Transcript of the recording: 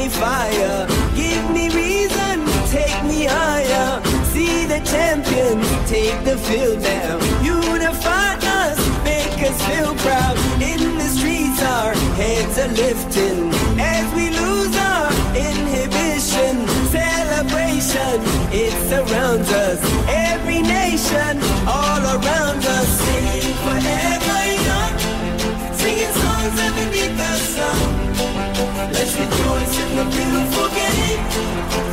fire. Give me reason, take me higher. See the champions take the field now. Unify us, make us feel proud. In the streets our heads are lifting as we lose our inhibition. Celebration, it surrounds us. Every nation, all around us. Singing forever young, singing songs underneath the sun. Let's rejoice in the beautiful game.